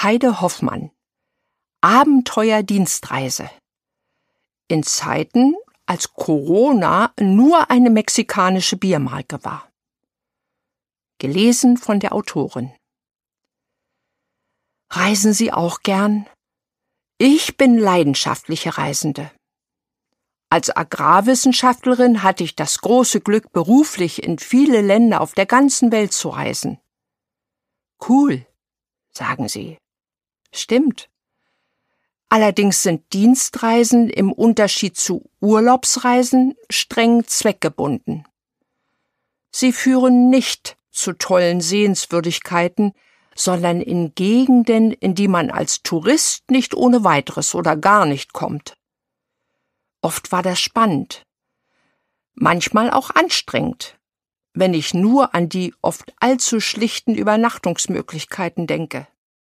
Heide Hoffmann. Abenteuerdienstreise. In Zeiten, als Corona nur eine mexikanische Biermarke war. Gelesen von der Autorin. Reisen Sie auch gern? Ich bin leidenschaftliche Reisende. Als Agrarwissenschaftlerin hatte ich das große Glück, beruflich in viele Länder auf der ganzen Welt zu reisen. Cool, sagen Sie. Stimmt. Allerdings sind Dienstreisen im Unterschied zu Urlaubsreisen streng zweckgebunden. Sie führen nicht zu tollen Sehenswürdigkeiten, sondern in Gegenden, in die man als Tourist nicht ohne weiteres oder gar nicht kommt. Oft war das spannend, manchmal auch anstrengend, wenn ich nur an die oft allzu schlichten Übernachtungsmöglichkeiten denke.